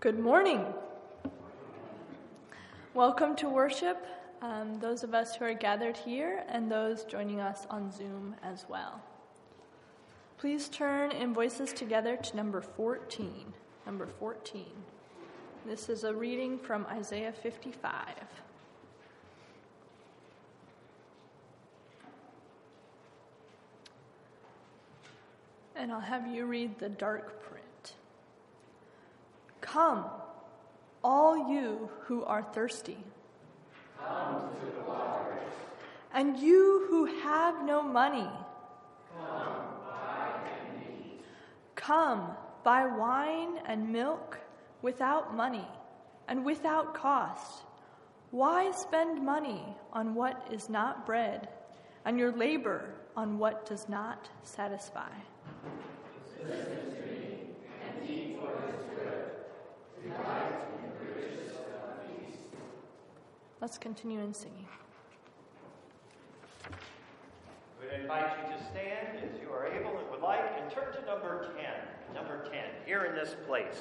Good morning. Welcome to worship, those of us who are gathered here and those joining us on Zoom as well. Please turn in voices together to number 14. Number 14. This is a reading from Isaiah 55. And I'll have you read the dark print. Come, all you who are thirsty. Come to the waters. And you who have no money. Come, buy and eat. Come, buy wine and milk without money and without cost. Why spend money on what is not bread, and your labor on what does not satisfy? Listen to me and eat what is good. Delight in the riches of peace. Let's continue in singing. I would invite you to stand as you are able and would like, and turn to number 10. Number 10, here in this place.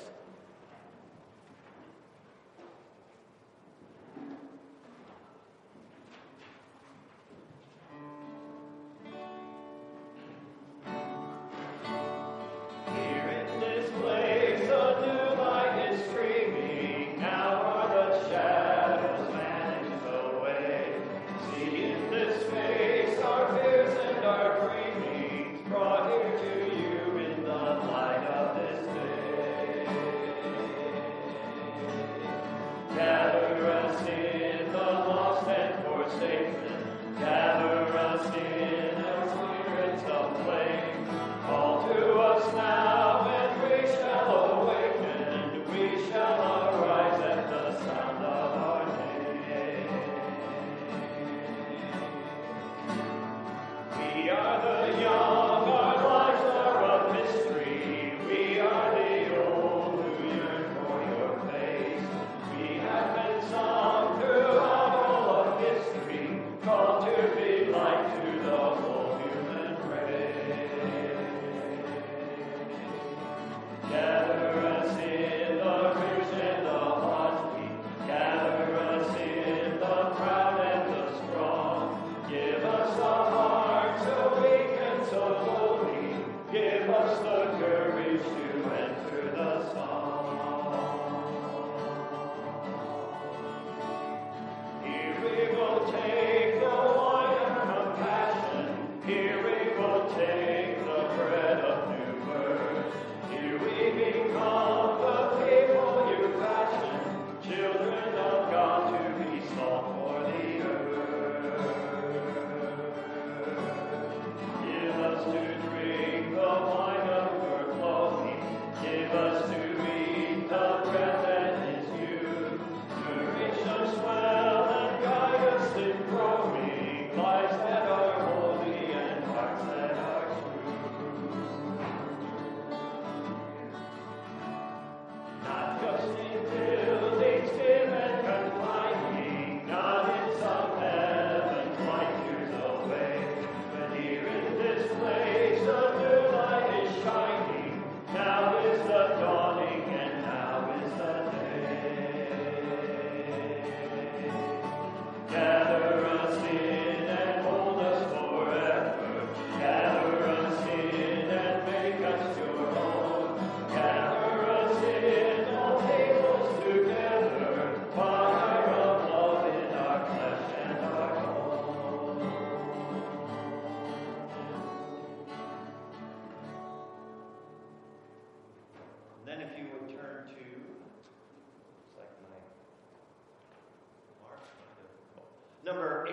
Number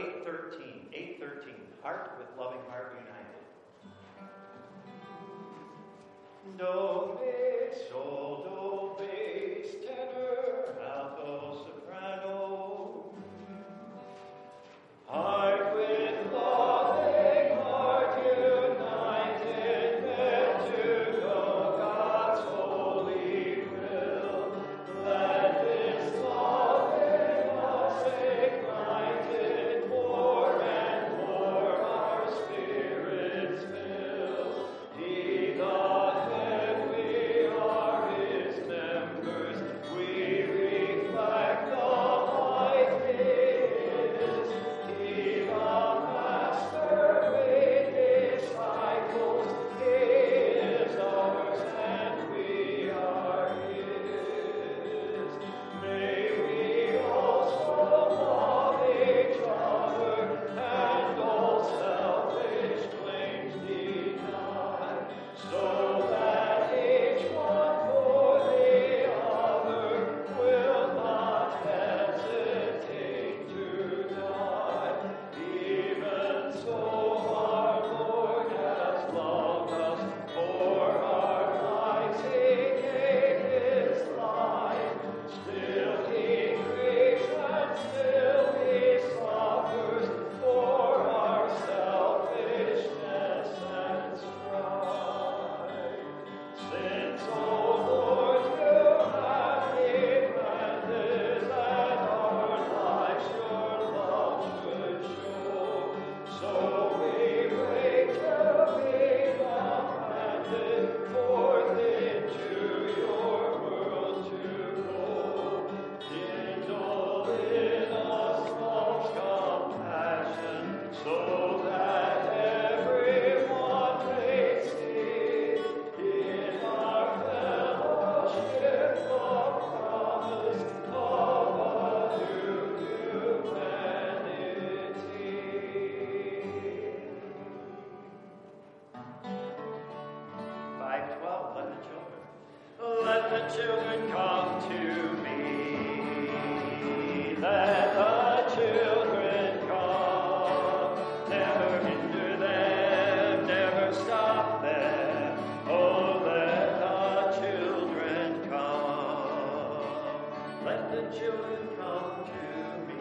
813, Heart with Loving Heart United. Do, bass, sol, do, bass, tenor, alto, soprano. Heart with loving heart united, meant to know God's holy will. Let this love in us ignited more and more our spirits fill. He the head we are his children come to me. Let the children come. Never hinder them, never stop them. Oh, let the children come. Let the children come to me.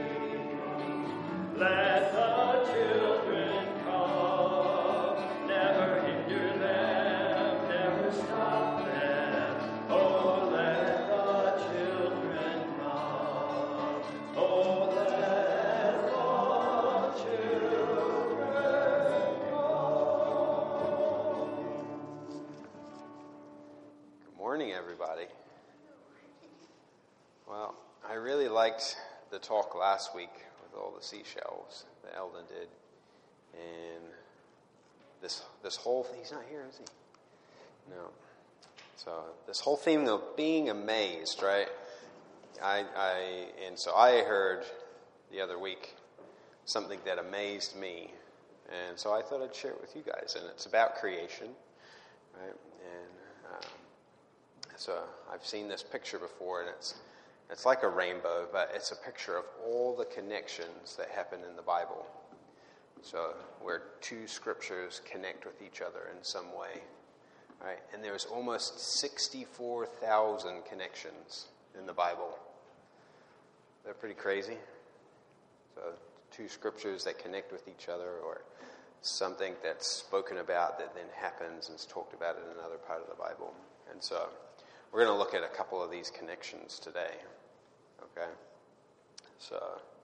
Let the children come. Never hinder them, never stop them. Oh, let the children come. Oh, let the children come. Good morning, everybody. Well, I really liked the talk last week with all the seashells that Eldon did. And this whole thing, he's not here, is he? No. So this whole theme of being amazed, right? So I heard the other week something that amazed me. And so I thought I'd share it with you guys. And it's about creation, right? And so I've seen this picture before, and it's like a rainbow, but it's a picture of all the connections that happen in the Bible. So where two scriptures connect with each other in some way, right? And there's almost 64,000 connections in the Bible. They're pretty crazy. So two scriptures that connect with each other, or something that's spoken about that then happens and is talked about in another part of the Bible. And so we're going to look at a couple of these connections today. Okay? So,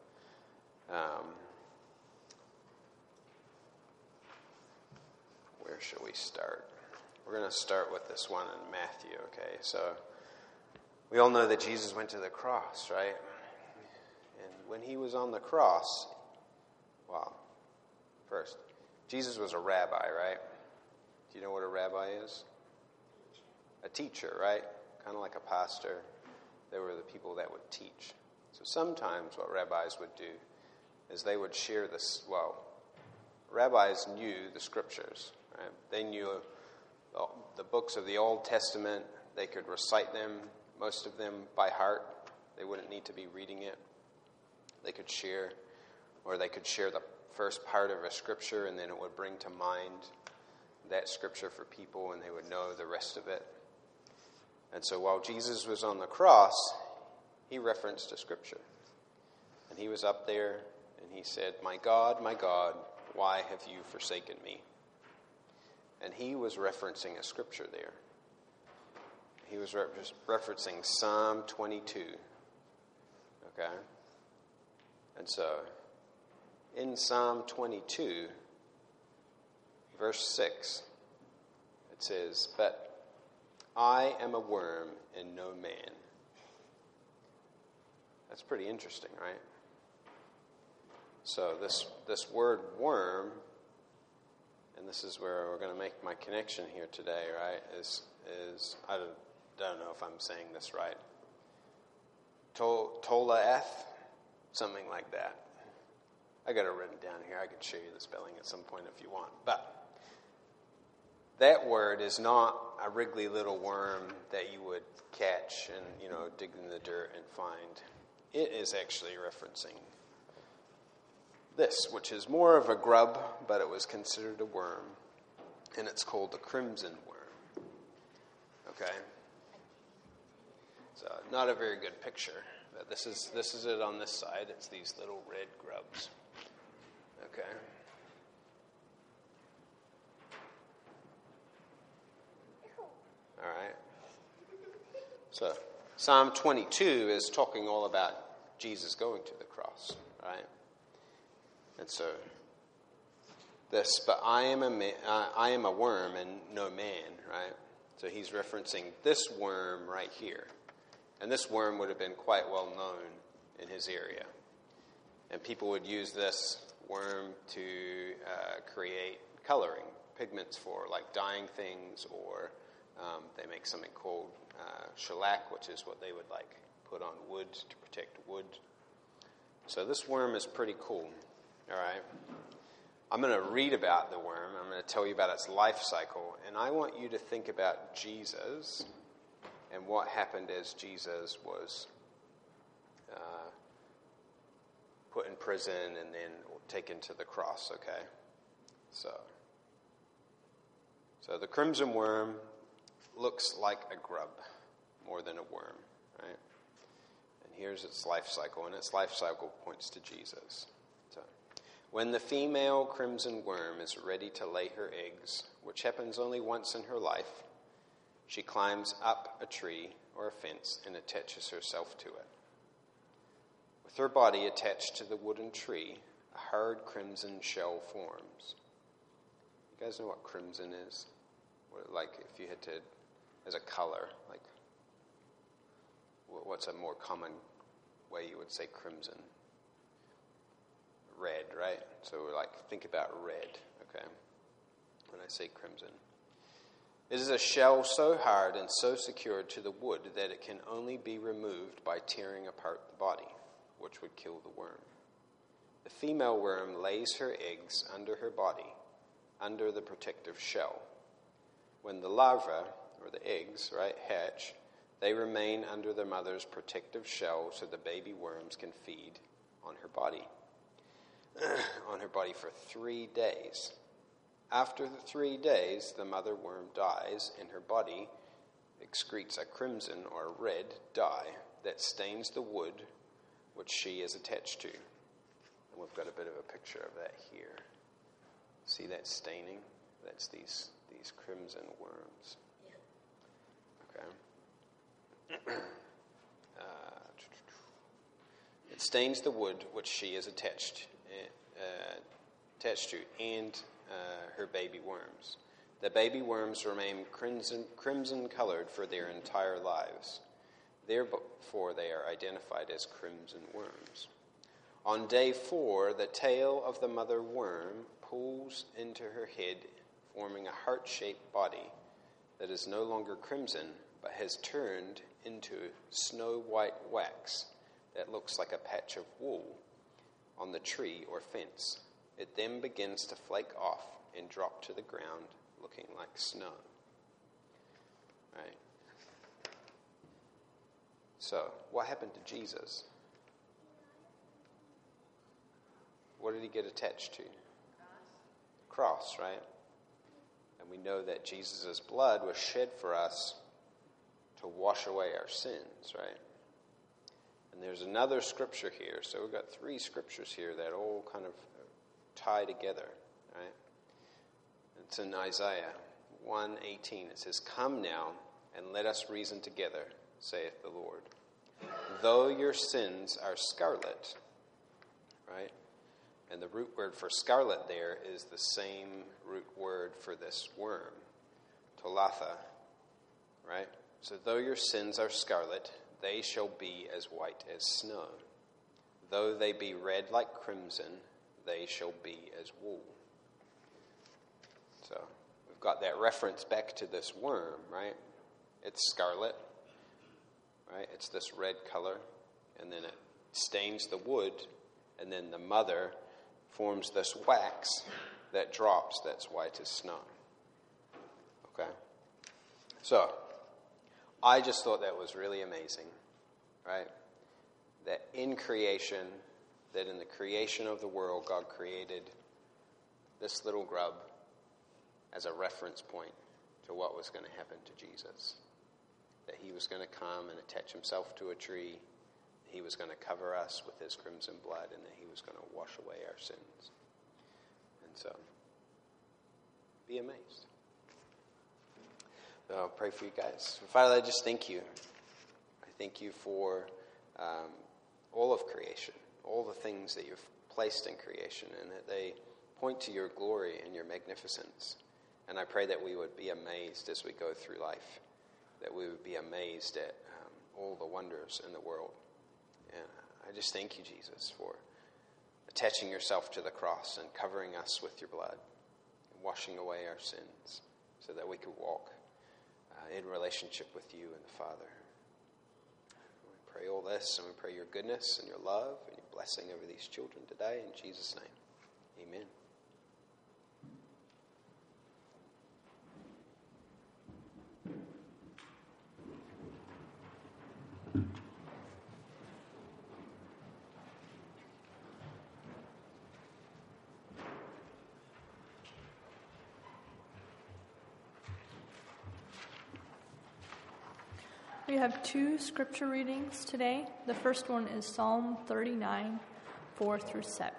where shall we start? We're going to start with this one in Matthew, okay? So, we all know that Jesus went to the cross, right? And when he was on the cross, well, first, Jesus was a rabbi, right? Do you know what a rabbi is? A teacher, right? Kind of like a pastor. They were the people that would teach. So sometimes what rabbis would do is they would share this. Well, rabbis knew the scriptures, right? They knew the books of the Old Testament. They could recite them, most of them by heart. They wouldn't need to be reading it. They could share the first part of a scripture, and then it would bring to mind that scripture for people, and they would know the rest of it. And so while Jesus was on the cross, he referenced a scripture. And he was up there, and he said, my God, why have you forsaken me?" And he was referencing a scripture there. He was referencing Psalm 22. Okay? And so, in Psalm 22, verse 6, it says, "But I am a worm and no man." That's pretty interesting, right? So this word worm, and this is where we're going to make my connection here today, right? Is I don't know if I'm saying this right. Tolaeth, something like that. I got it written down here. I could show you the spelling at some point if you want, but that word is not a wriggly little worm that you would catch and, dig in the dirt and find. It is actually referencing this, which is more of a grub, but it was considered a worm, and it's called the crimson worm. Okay? So, not a very good picture, but this is it on this side. It's these little red grubs. Okay? All right. So Psalm 22 is talking all about Jesus going to the cross, right? And so but I am a worm and no man, right? So he's referencing this worm right here. And this worm would have been quite well known in his area. And people would use this worm to create coloring, pigments for like dyeing things, or they make something called shellac, which is what they would like put on wood to protect wood. So this worm is pretty cool. All right. I'm going to read about the worm. I'm going to tell you about its life cycle. And I want you to think about Jesus and what happened as Jesus was put in prison and then taken to the cross, okay? So the crimson worm looks like a grub more than a worm, right? And here's its life cycle, and its life cycle points to Jesus. So, when the female crimson worm is ready to lay her eggs, which happens only once in her life, she climbs up a tree or a fence and attaches herself to it. With her body attached to the wooden tree, a hard crimson shell forms. You guys know what crimson is? Like if you had to, as a color, like what's a more common way you would say crimson? Red, right? So like think about red, okay? When I say crimson. It is a shell so hard and so secured to the wood that it can only be removed by tearing apart the body, which would kill the worm. The female worm lays her eggs under her body, under the protective shell. When the larvae, or the eggs, right, hatch, they remain under their mother's protective shell so the baby worms can feed on her body. On her body for 3 days. After the 3 days, the mother worm dies, and her body excretes a crimson or red dye that stains the wood which she is attached to. And we've got a bit of a picture of that here. See that staining? That's these crimson worms. Okay. It stains the wood which she is attached to, and her baby worms. The baby worms remain crimson colored for their entire lives. Therefore, they are identified as crimson worms. On day 4, the tail of the mother worm pulls into her head, forming a heart-shaped body that is no longer crimson, but has turned into snow-white wax that looks like a patch of wool on the tree or fence. It then begins to flake off and drop to the ground, looking like snow. Right? So, what happened to Jesus? What did he get attached to? Cross, right? And we know that Jesus' blood was shed for us to wash away our sins, right? And there's another scripture here. So we've got 3 scriptures here that all kind of tie together, right? It's in Isaiah 1:18. It says, "Come now, and let us reason together, saith the Lord. Though your sins are scarlet," right? And the root word for scarlet there is the same root word for this worm, tolatha, right? So though your sins are scarlet, they shall be as white as snow. Though they be red like crimson, they shall be as wool. So we've got that reference back to this worm, right? It's scarlet, right? It's this red color, and then it stains the wood, and then the mother forms this wax that drops that's white as snow. Okay? So, I just thought that was really amazing, right? That in creation, that in the creation of the world, God created this little grub as a reference point to what was going to happen to Jesus. That he was going to come and attach himself to a tree. He was going to cover us with his crimson blood, and that he was going to wash away our sins. And so, be amazed. So I'll pray for you guys. Father, I just thank you. I thank you for all of creation, all the things that you've placed in creation, and that they point to your glory and your magnificence. And I pray that we would be amazed as we go through life, that we would be amazed at all the wonders in the world. And I just thank you, Jesus, for attaching yourself to the cross and covering us with your blood, and washing away our sins so that we could walk in relationship with you and the Father. We pray all this, and we pray your goodness and your love and your blessing over these children today. In Jesus' name, amen. We have two scripture readings today. The first one is Psalm 39, 4 through 7.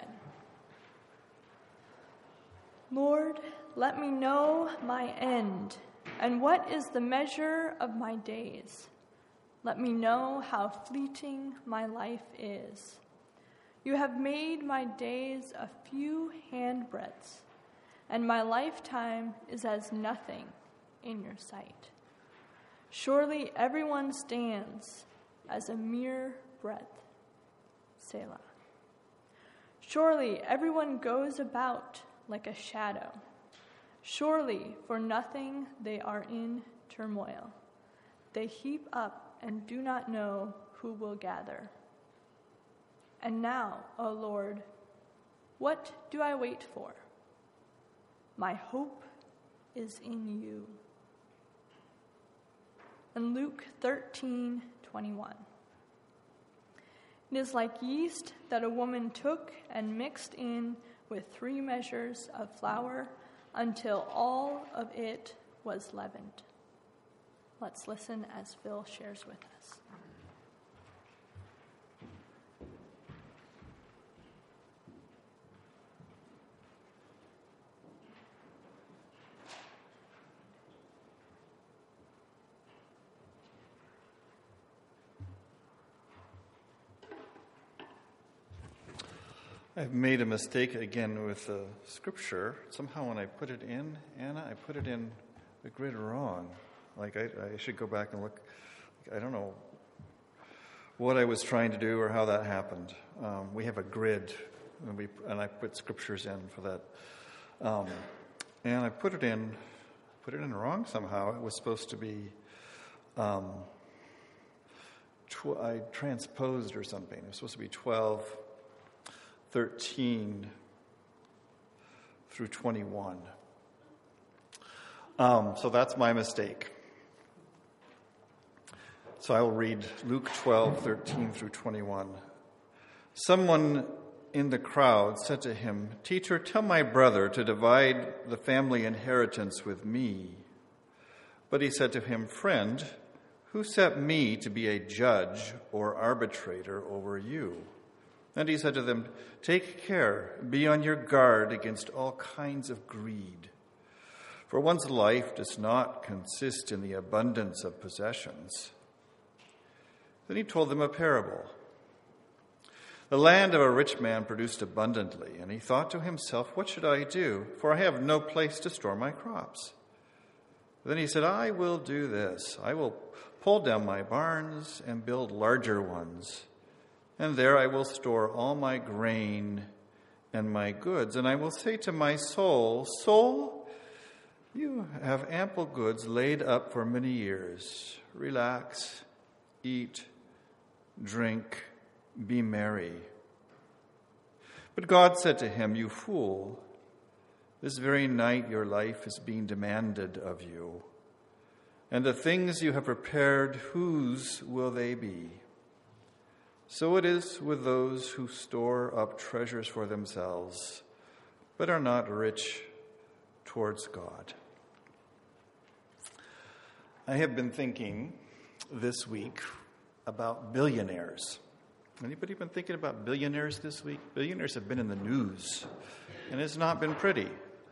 Lord, let me know my end, and what is the measure of my days. Let me know how fleeting my life is. You have made my days a few handbreadths, and my lifetime is as nothing in your sight. Surely everyone stands as a mere breath. Selah. Surely everyone goes about like a shadow. Surely for nothing they are in turmoil. They heap up and do not know who will gather. And now, O Lord, what do I wait for? My hope is in you. And Luke 13:21. It is like yeast that a woman took and mixed in with 3 measures of flour until all of it was leavened. Let's listen as Phil shares with us. I've made a mistake again with the scripture. Somehow when I put it in, Anna, I put it in the grid wrong. Like I should go back and look. I don't know what I was trying to do or how that happened. We have a grid, and I put scriptures in for that. And I put it in wrong somehow. It was supposed to be, I transposed or something. It was supposed to be 12:13 through 21. So that's my mistake. So I will read Luke 12:13 through 21. Someone in the crowd said to him, "Teacher, tell my brother to divide the family inheritance with me." But he said to him, "Friend, who set me to be a judge or arbitrator over you?" And he said to them, "Take care, be on your guard against all kinds of greed. For one's life does not consist in the abundance of possessions." Then he told them a parable. The land of a rich man produced abundantly, and he thought to himself, "What should I do? For I have no place to store my crops." Then he said, "I will do this. I will pull down my barns and build larger ones. And there I will store all my grain and my goods. And I will say to my soul, 'Soul, you have ample goods laid up for many years. Relax, eat, drink, be merry.' But God said to him, 'You fool, this very night your life is being demanded of you. And the things you have prepared, whose will they be? So it is with those who store up treasures for themselves, but are not rich towards God.'" I have been thinking this week about billionaires. Anybody been thinking about billionaires this week? Billionaires have been in the news, and it's not been pretty.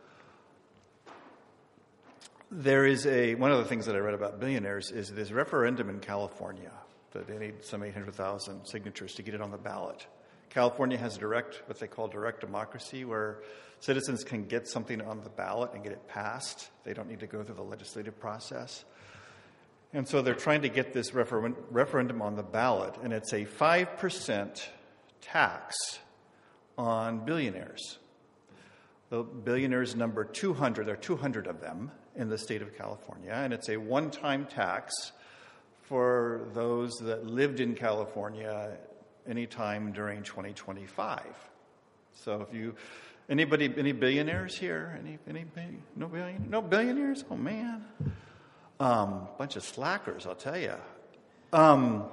There is one of the things that I read about billionaires is this referendum in California that they need some 800,000 signatures to get it on the ballot. California has what they call direct democracy, where citizens can get something on the ballot and get it passed. They don't need to go through the legislative process. And so they're trying to get this referendum on the ballot, and it's a 5% tax on billionaires. The billionaires number 200, there are 200 of them in the state of California, and it's a one-time tax for those that lived in California anytime during 2025. So if any billionaires here? No billionaires? Oh man. Bunch of slackers, I'll tell you. I'm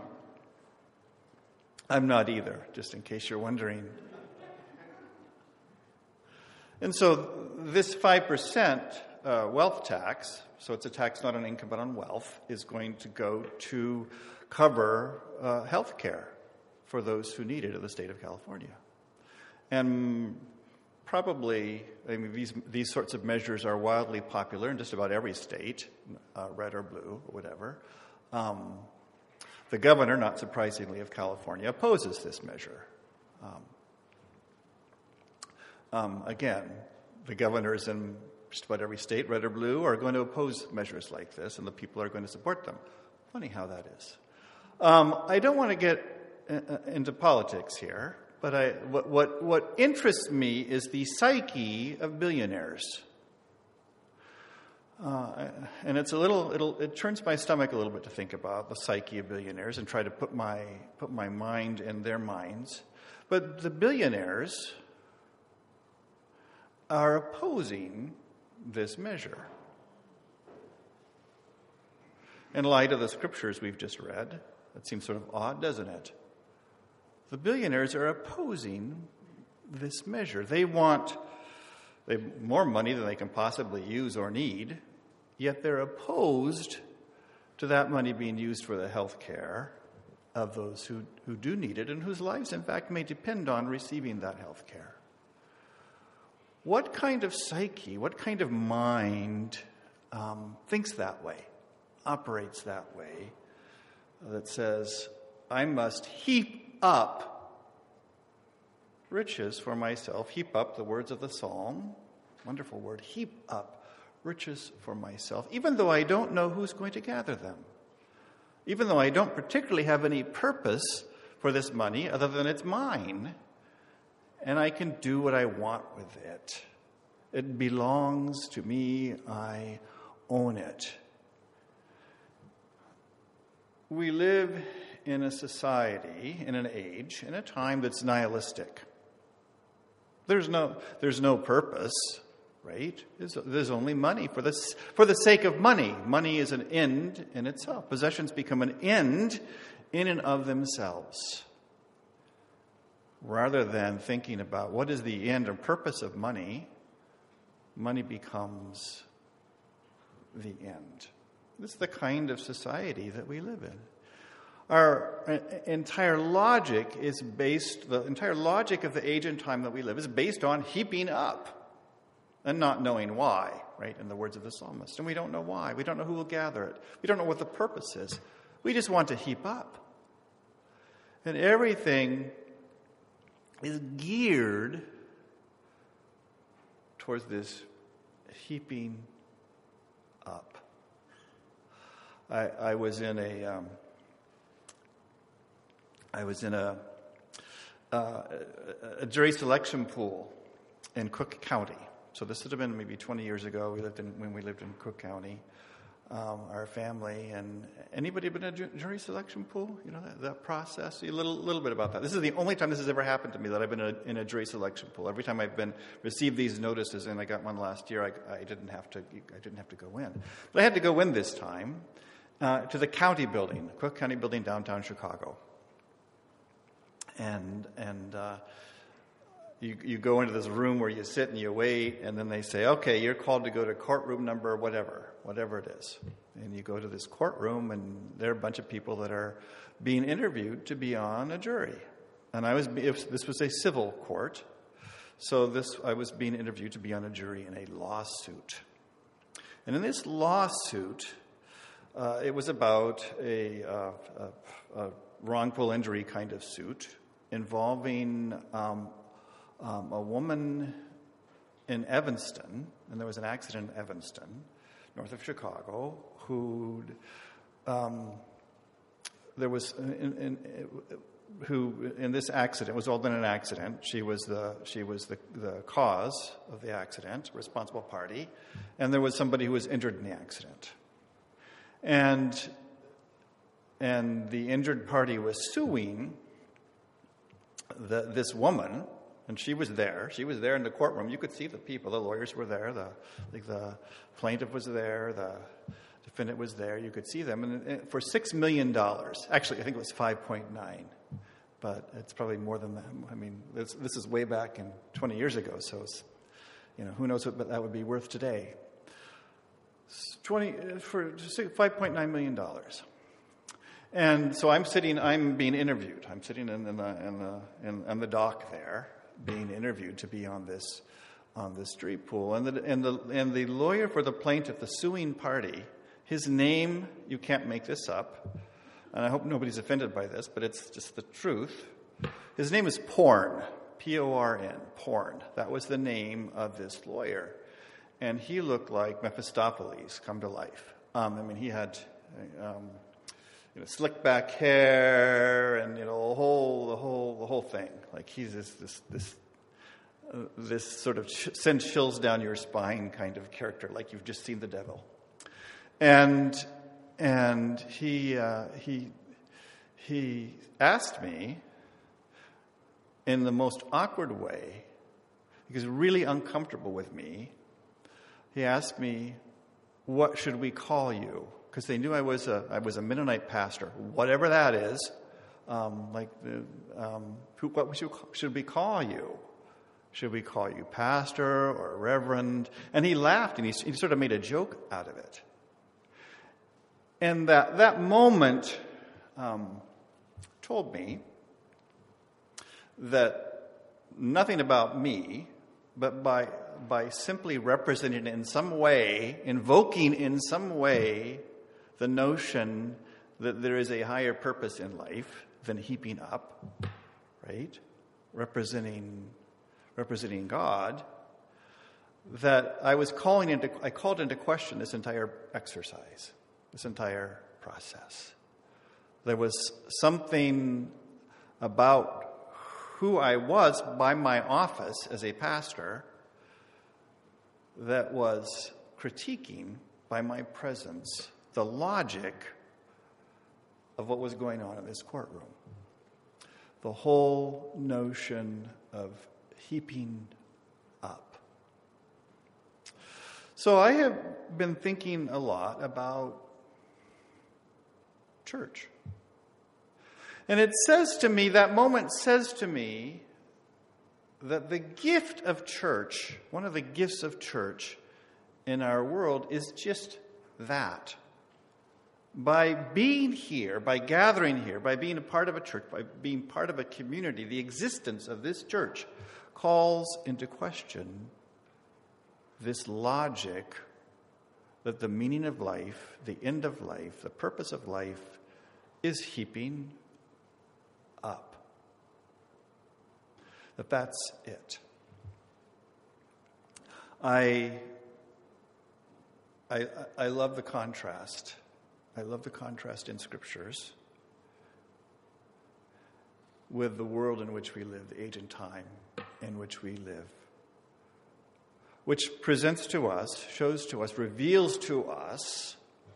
not either, just in case you're wondering. And so this 5% wealth tax, so it's a tax not on income but on wealth, is going to go to cover health care for those who need it in the state of California. And probably, these sorts of measures are wildly popular in just about every state, red or blue or whatever. The governor, not surprisingly, of California opposes this measure. Again, the governors in just about every state, red or blue, are going to oppose measures like this, and the people are going to support them. Funny how that is. I don't want to get into politics here, but what interests me is the psyche of billionaires. And it turns my stomach a little bit to think about the psyche of billionaires and try to put my mind in their minds. But the billionaires are opposing this measure. In light of the scriptures we've just read, that seems sort of odd, doesn't it? The billionaires are opposing this measure. They want more money than they can possibly use or need, yet they're opposed to that money being used for the health care of those who do need it and whose lives, in fact, may depend on receiving that health care. What kind of psyche, what kind of mind thinks that way, operates that way, that says, I must heap up riches for myself, heap up, the words of the psalm, wonderful word, heap up riches for myself, even though I don't know who's going to gather them, even though I don't particularly have any purpose for this money other than it's mine, and I can do what I want with it. It belongs to me. I own it. We live in a society, in an age, in a time that's nihilistic. There's no purpose, right? There's only money for the sake of money. Money is an end in itself. Possessions become an end in and of themselves. Rather than thinking about what is the end or purpose of money, money becomes the end. This is the kind of society that we live in. Our entire logic the entire logic of the age and time that we live is based on heaping up and not knowing why, right, in the words of the psalmist. And we don't know why. We don't know who will gather it. We don't know what the purpose is. We just want to heap up. And everything is geared towards this heaping up. I was in a jury selection pool in Cook County. So this would have been maybe 20 years ago. When we lived in Cook County, our family. And anybody been in a jury selection pool? You know that process. A little bit about that. This is the only time this has ever happened to me that I've been in a jury selection pool. Every time I've received these notices, and I got one last year, I didn't have to go in, but I had to go in this time to the county building, Cook County building, downtown Chicago. And you go into this room where you sit and you wait, and then they say, okay, you're called to go to courtroom number whatever it is. And you go to this courtroom, and there are a bunch of people that are being interviewed to be on a jury. And this was a civil court, so I was being interviewed to be on a jury in a lawsuit. And in this lawsuit, it was about a wrongful injury kind of suit involving a woman in Evanston, and there was an accident in Evanston, north of Chicago, who in this accident, was all in an accident. She was the cause of the accident, responsible party, and there was somebody who was injured in the accident. And the injured party was suing this woman, and she was there. She was there in the courtroom. You could see the people. The lawyers were there. The plaintiff was there. The defendant was there. You could see them. And for $6 million. Actually, I think it was 5.9. But it's probably more than that. I mean, this is way back in 20 years ago. So, who knows what that would be worth today. for $5.9 million. And so I'm being interviewed. I'm sitting in the dock there, being interviewed to be on this street pool. And the lawyer for the plaintiff, the suing party, his name, you can't make this up, and I hope nobody's offended by this, but it's just the truth. His name is Porn, P-O-R-N, Porn. That was the name of this lawyer. And he looked like Mephistopheles come to life. He had slick back hair and the whole thing. Like he's this sort of sends chills down your spine kind of character, like you've just seen the devil. And he asked me in the most awkward way, because really uncomfortable with me. He asked me, "What should we call you?" Because they knew I was a Mennonite pastor, whatever that is. What should we call you? Should we call you pastor or reverend? And he laughed and he sort of made a joke out of it. And that moment told me that nothing about me, but by simply representing in some way, invoking in some way the notion that there is a higher purpose in life than heaping up, right? Representing God, that I called into question this entire exercise, this entire process. There was something about who I was by my office as a pastor that was critiquing by my presence the logic of what was going on in this courtroom. The whole notion of heaping up. So I have been thinking a lot about church. And that moment says to me that the gift of church, one of the gifts of church in our world is just that. By being here, by gathering here, by being a part of a church, by being part of a community, the existence of this church calls into question this logic that the meaning of life, the end of life, the purpose of life is heaping up. That's it. I love the contrast. I love the contrast in scriptures with the world in which we live, the age and time in which we live, which presents to us, shows to us, reveals to us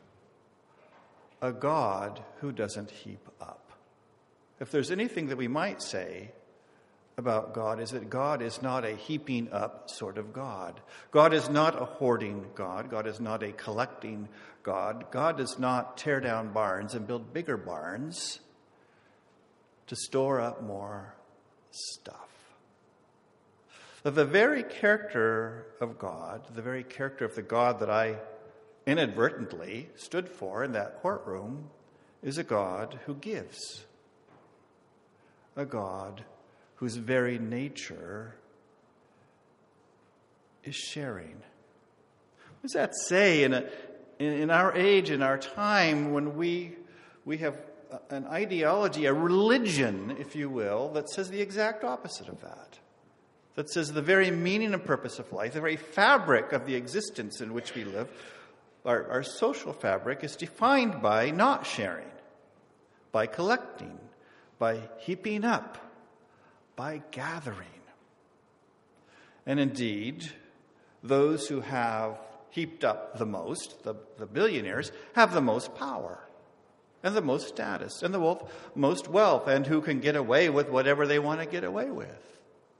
a God who doesn't heap up. If there's anything that we might say about God, is that God is not a heaping up sort of God. God is not a hoarding God. God is not a collecting God. God does not tear down barns and build bigger barns to store up more stuff. But the very character of God, the very character of the God that I inadvertently stood for in that courtroom, is a God who gives. A God whose very nature is sharing. What does that say in our age, in our time, when we have an ideology, a religion, if you will, that says the exact opposite of that? That says the very meaning and purpose of life, the very fabric of the existence in which we live, our social fabric is defined by not sharing, by collecting, by heaping up, by gathering. And indeed, those who have heaped up the most, the billionaires, have the most power and the most status and the most wealth, and who can get away with whatever they want to get away with.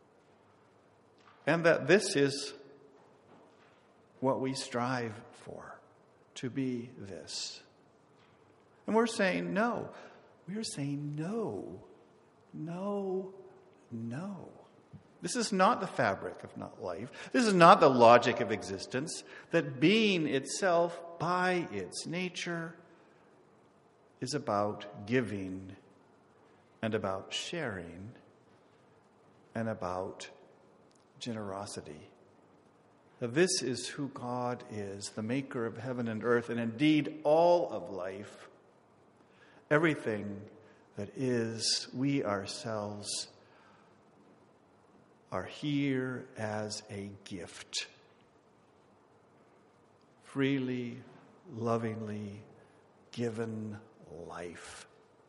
And that this is what we strive for, to be this. And we're saying no. We're saying no. No. No. This is not the fabric of not life. This is not the logic of existence, that being itself, by its nature, is about giving and about sharing and about generosity. This is who God is, the maker of heaven and earth, and indeed all of life. Everything that is, we ourselves are here as a gift. Freely, lovingly given life.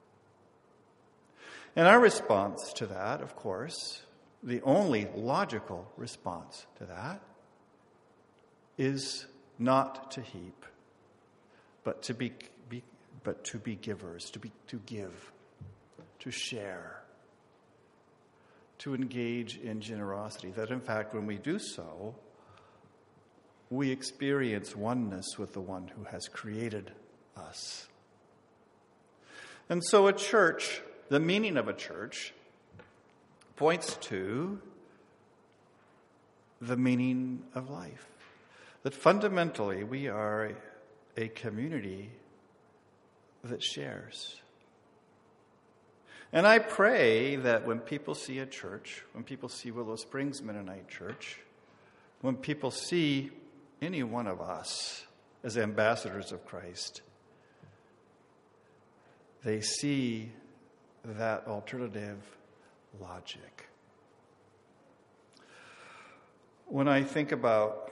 And our response to that, of course, the only logical response to that, is not to heap, but to be givers, to give, to share, to engage in generosity. That in fact, when we do so, we experience oneness with the one who has created us. And so a church, the meaning of a church, points to the meaning of life. That fundamentally we are a community that shares. And I pray that when people see a church, when people see Willow Springs Mennonite Church, when people see any one of us as ambassadors of Christ, they see that alternative logic. When I think about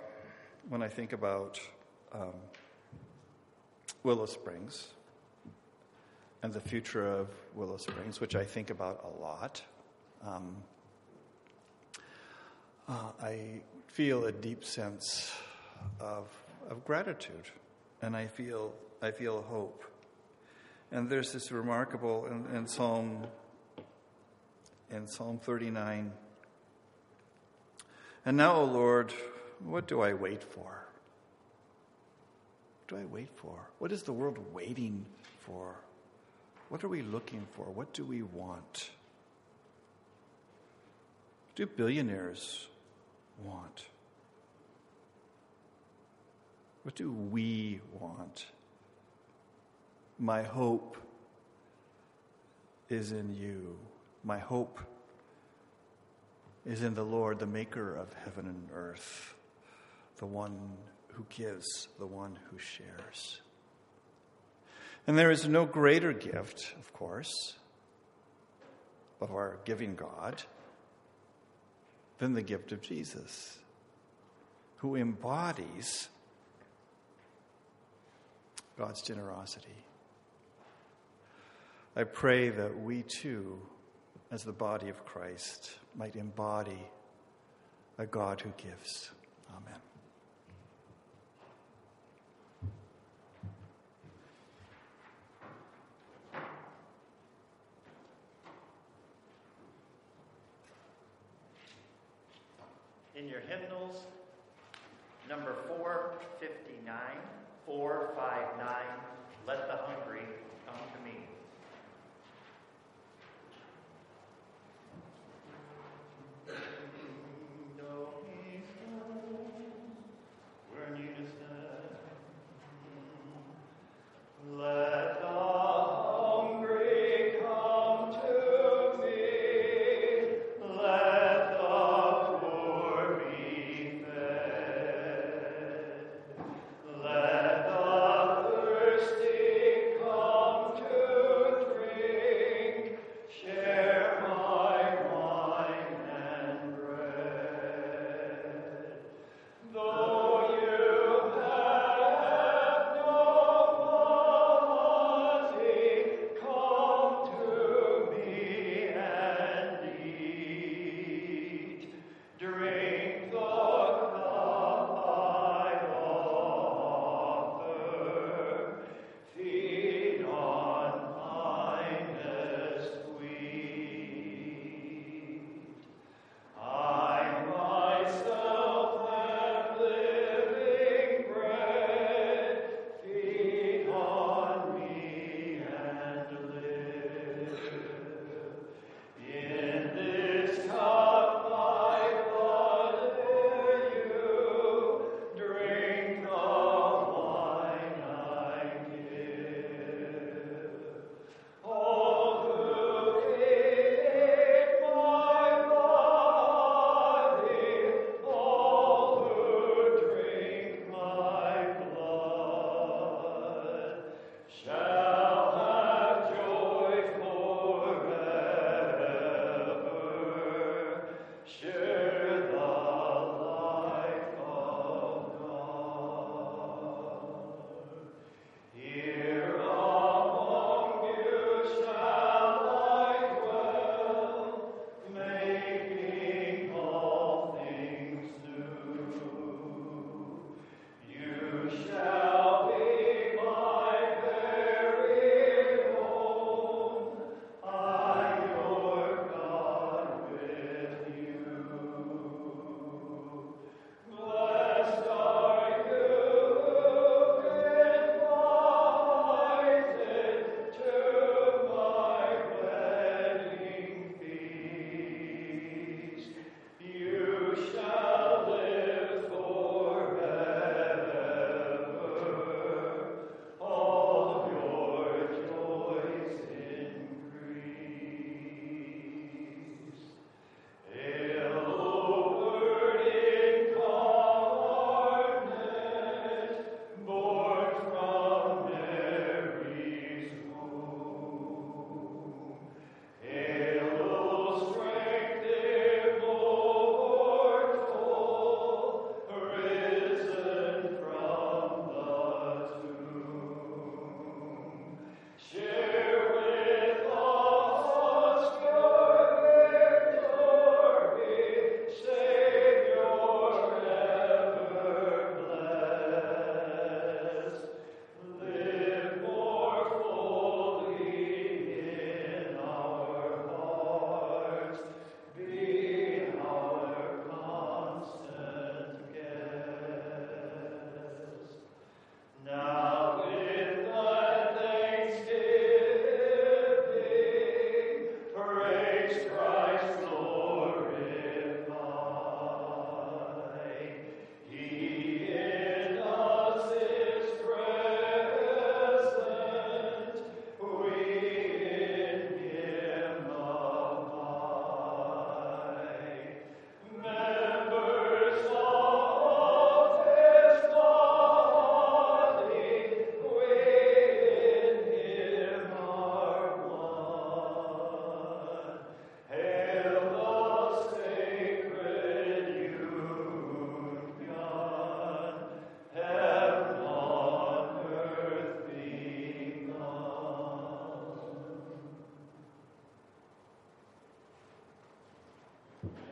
Willow Springs and the future of Willow Springs, which I think about a lot, I feel a deep sense of gratitude, and I feel hope. And there's this remarkable in Psalm 39. And now, O Lord, what do I wait for? What do I wait for? What is the world waiting for? What are we looking for? What do we want? What do billionaires want? What do we want? My hope is in you. My hope is in the Lord, the maker of heaven and earth, the one who gives, the one who shares. And there is no greater gift, of course, of our giving God than the gift of Jesus, who embodies God's generosity. I pray that we too, as the body of Christ, might embody a God who gives. Amen. In your hymnals, number 459, 459, Let the Hungry Come to Me. Let the hungry come to me. Let the poor be fed. Let the thirsty come.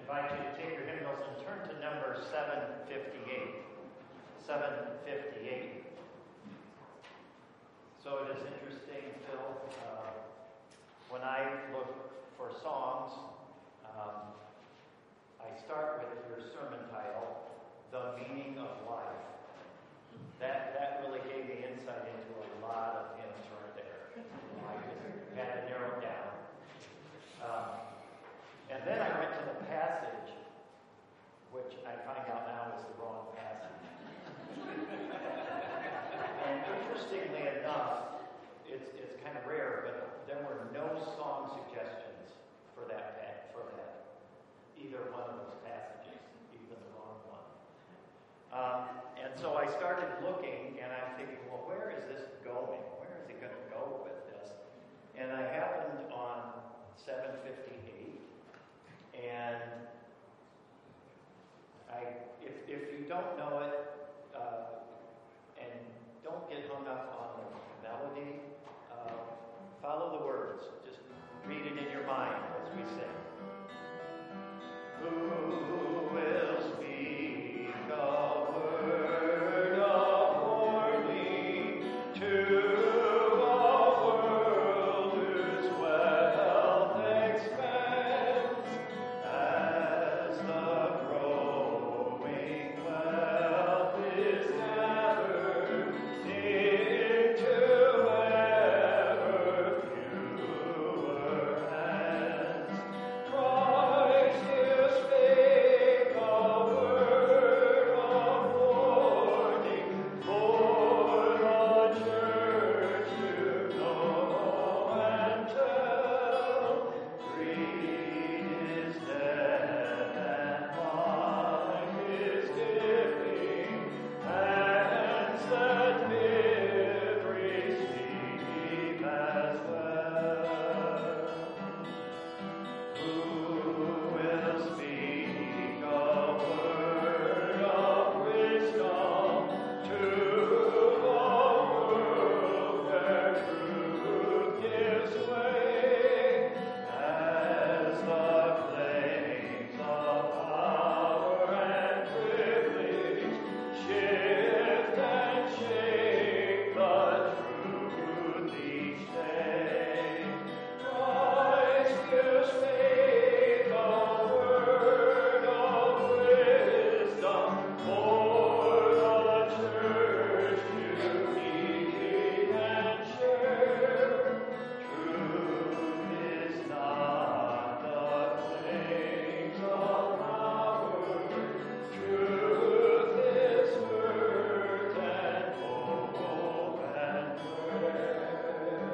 invite you to take your hymnals and turn to number 758. 758. So it is interesting, Phil, when I look for songs, I start with your sermon title, The Meaning of Life. That really gave me insight into a lot of hymns right there. I just had to narrow down. And then I went to the passage, which I find out now is the wrong passage. And interestingly enough, it's kind of rare, but there were no song suggestions for that either one of those passages, even the wrong one. And so I started looking, and I'm thinking, well, where is this going? Where is he going to go with this? And I happened on 758, and if you don't know it, and don't get hung up on the melody, follow the words. Just read it in your mind as we sing. Who will speak a word of warning to a world whose wealth expands as the growing wealth is gathered into ever fewer hands? Christ is spake a word of warning for the church to know and tell. Greed is death and life is giving, hands that give receive as well. Who will speak a word of wisdom to a world where truth gives way as the flames of power and privilege shift and shake the truth each day? Christ, you spake a word of wisdom for the church to heed and share. Truth is not the claims of power. Truth is worth and hope and prayer.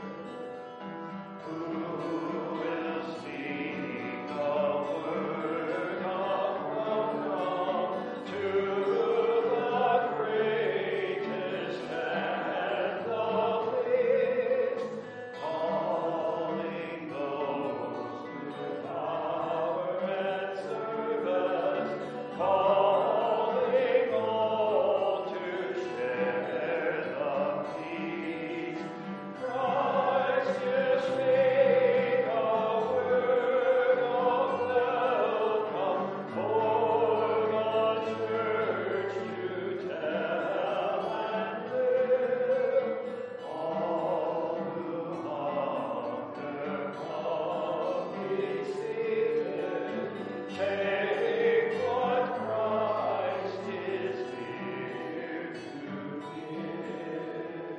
Who will speak a word of welcome to the greatest and the least, calling those to power and service, calling all to share the peace? Christ, you speak a word of welcome for the church to tell and live. All who hunger, come, receive it. Take what Christ is here to give.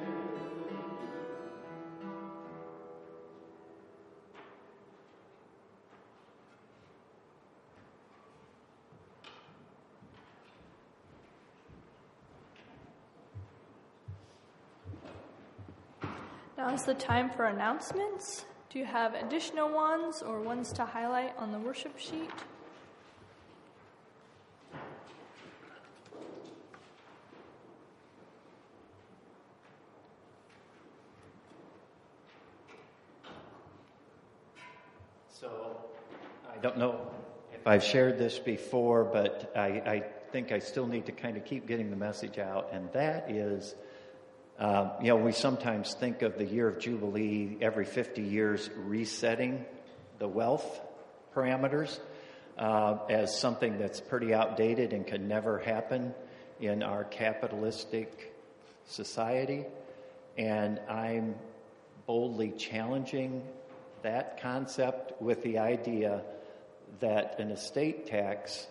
Now is the time for announcements. Do you have additional ones or ones to highlight on the worship sheet? So, I don't know if I've shared this before, but I think I still need to kind of keep getting the message out, and that is, we sometimes think of the year of Jubilee every 50 years resetting the wealth parameters. as something that's pretty outdated and could never happen in our capitalistic society. And I'm boldly challenging that concept with the idea that an estate tax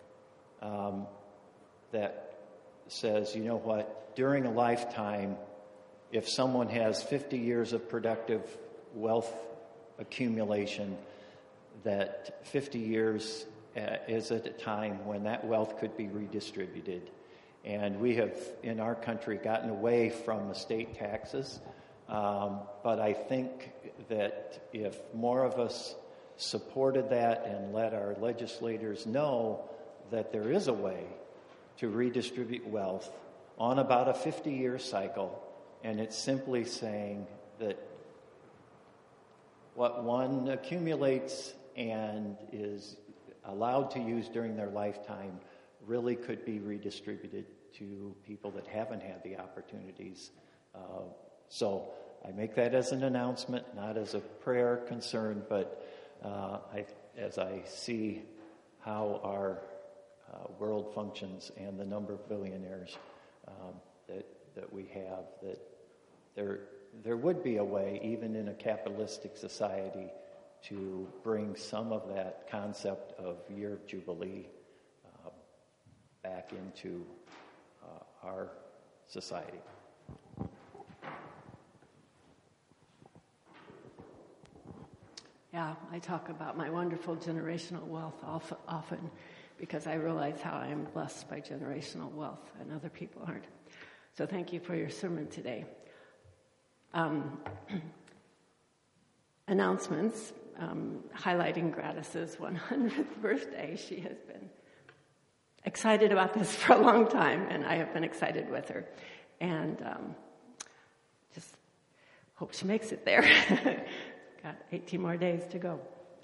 that says, you know what, during a lifetime, if someone has 50 years of productive wealth accumulation, that 50 years is at a time when that wealth could be redistributed. And we have, in our country, gotten away from estate taxes. But I think that if more of us supported that and let our legislators know that there is a way to redistribute wealth on about a 50-year cycle, and it's simply saying that what one accumulates and is allowed to use during their lifetime really could be redistributed to people that haven't had the opportunities. So I make that as an announcement, not as a prayer concern, but as I see how our world functions and the number of billionaires that we have, that there would be a way, even in a capitalistic society, to bring some of that concept of Year of Jubilee back into our society. Yeah, I talk about my wonderful generational wealth often because I realize how I'm blessed by generational wealth and other people aren't. So thank you for your sermon today. Announcements highlighting Gladys's 100th birthday. She has been excited about this for a long time, and I have been excited with her. And just hope she makes it there. Got 18 more days to go.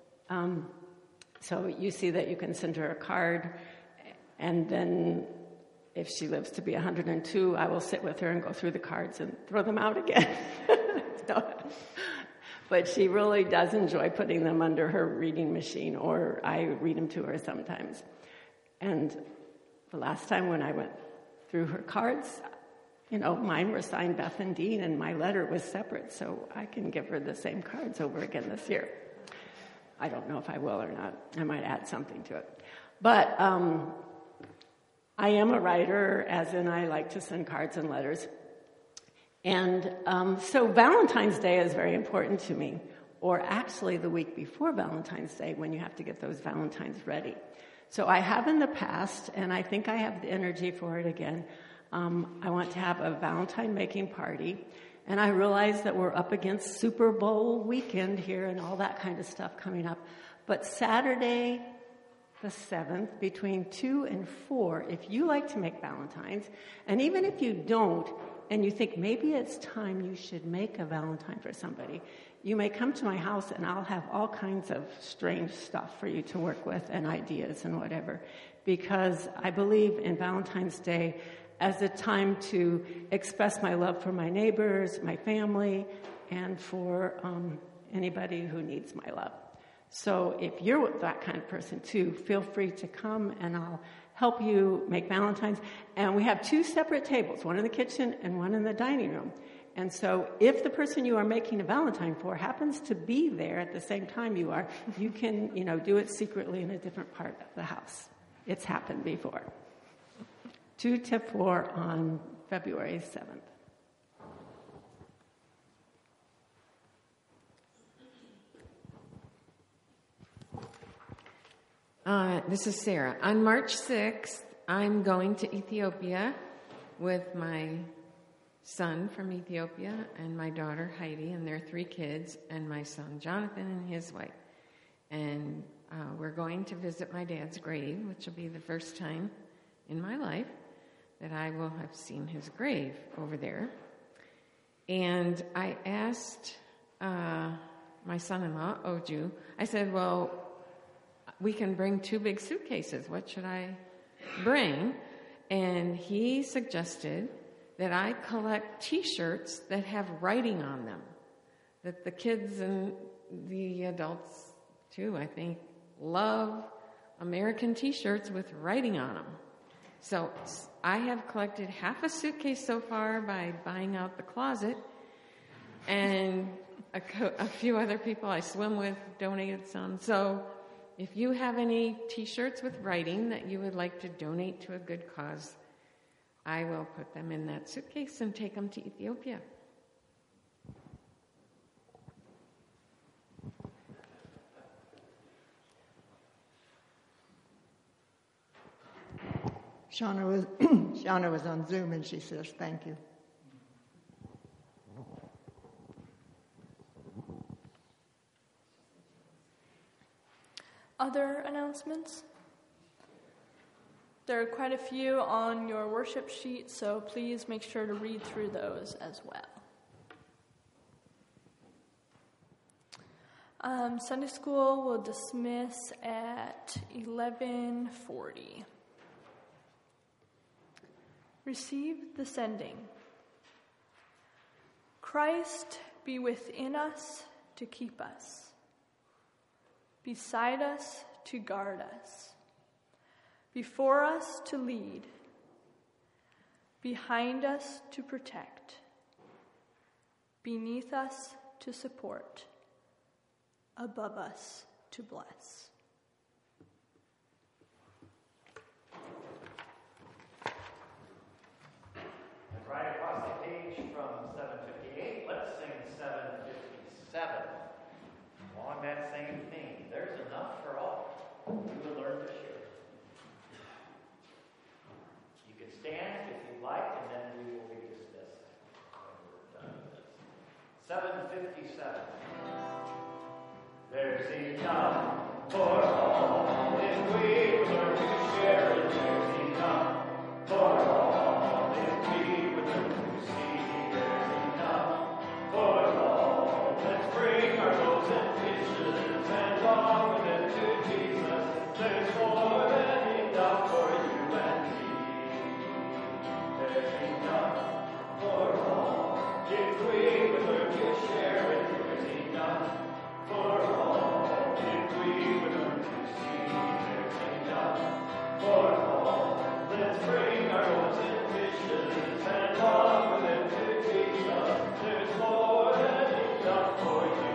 So you see that you can send her a card, and then if she lives to be 102, I will sit with her and go through the cards and throw them out again. But she really does enjoy putting them under her reading machine, or I read them to her sometimes. And the last time when I went through her cards, mine were signed Beth and Dean, and my letter was separate, so I can give her the same cards over again this year. I don't know if I will or not. I might add something to it. But I am a writer, as in I like to send cards and letters. And so Valentine's Day is very important to me, or actually the week before Valentine's Day when you have to get those Valentines ready. So I have in the past, and I think I have the energy for it again. I want to have a Valentine making party, and I realize that we're up against Super Bowl weekend here and all that kind of stuff coming up. But Saturday the 7th, between 2 and 4, if you like to make Valentines, and even if you don't, and you think maybe it's time you should make a Valentine for somebody, you may come to my house and I'll have all kinds of strange stuff for you to work with and ideas and whatever, because I believe in Valentine's Day as a time to express my love for my neighbors, my family, and for anybody who needs my love. So if you're that kind of person too, feel free to come and I'll help you make Valentines. And we have 2 separate tables, one in the kitchen and one in the dining room. And so if the person you are making a Valentine for happens to be there at the same time you are, you can, do it secretly in a different part of the house. It's happened before. 2 to 4 on February 7th. This is Sarah. On March 6th, I'm going to Ethiopia with my son from Ethiopia and my daughter Heidi and their 3 kids and my son Jonathan and his wife. And we're going to visit my dad's grave, which will be the first time in my life that I will have seen his grave over there. And I asked my son-in-law, Oju, I said, well, we can bring 2 big suitcases. What should I bring? And he suggested that I collect T-shirts that have writing on them, that the kids and the adults, too, I think, love American t-shirts with writing on them. So I have collected half a suitcase so far by buying out the closet, and a few other people I swim with donated some. So if you have any t-shirts with writing that you would like to donate to a good cause, I will put them in that suitcase and take them to Ethiopia. Shauna was on Zoom, and she says, thank you. Other announcements? There are quite a few on your worship sheet, so please make sure to read through those as well. Sunday school will dismiss at 11:40. Receive the sending. Christ be within us to keep us, beside us to guard us, before us to lead, behind us to protect, beneath us to support, above us to bless. Right across the page from 758, let's sing 757. Along that same theme, there's enough for all who will learn to share. You can stand if you'd like, and then we will be dismissed when we're done with this. 757. There's enough for all if we learn to share it. There's enough for all if we would learn to see. There's enough for all. Let's bring our loaves and fishes and offer them to Jesus. There's more than enough for you and me. There's enough for all if we would learn to share it. There's enough for all if we would learn to see. There's enough for all. Let's bring our loaves and fishes and offer them to Jesus. There's more than enough for you.